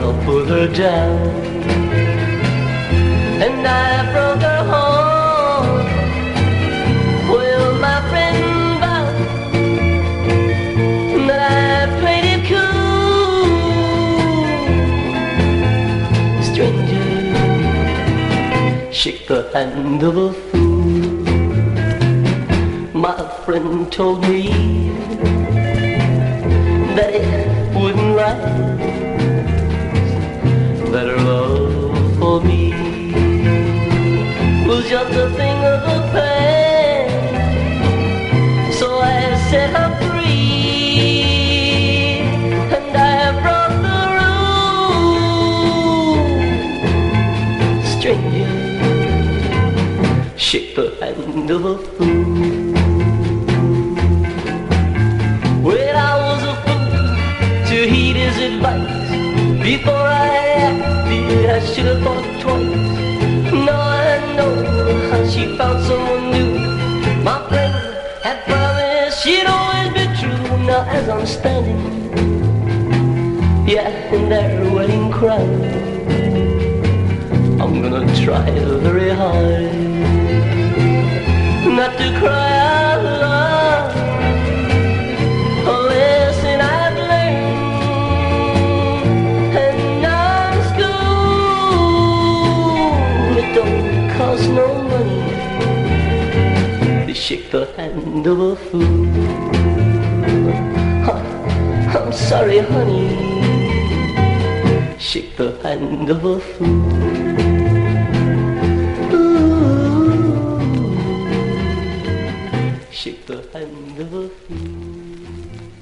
I'll put her down. And I broke her heart. Well, my friend vowed that I played it cool. Stranger, shake the hand of a fool. My friend told me that it wouldn't last, that her love for me was just a thing of the past. So I set her free, and I broke the rules. Stranger, shake the hand of a fool. Well, I was a fool to heed his advice. Before I acted, I should have thought twice. Now I know how she found someone new. My friend had promised she'd always be true. Now as I'm standing, yeah, in that wedding crowd, I'm gonna try very hard not to cry out loud. A lesson I've learned, and now in school, it don't cost no money to shake the hand of a fool. I'm sorry, honey, shake the hand of a fool. Shake the hand of a fool.